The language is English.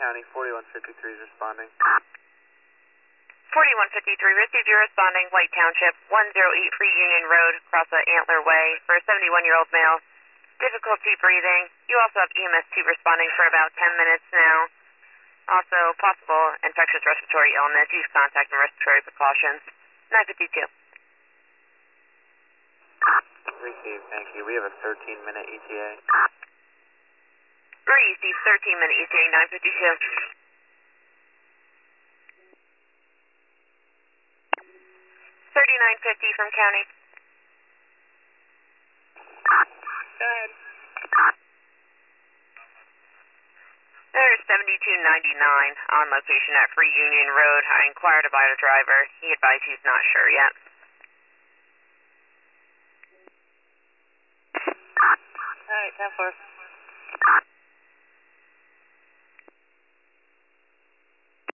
County, 4153 is responding. 4153, received your responding, White Township, 108 Free Union Road, across the Antler Way, for a 71-year-old male. Difficulty breathing. You also have EMS 2 responding for about 10 minutes now. Also, possible infectious respiratory illness. Use contact and respiratory precautions. 952. Received, thank you. We have a 13-minute ETA. Received 13-minute ETA, 952. 3950 from County. Go ahead. There's 7299 on location at Free Union Road. I inquired about a driver. He advised he's not sure yet. Alright, 10-4.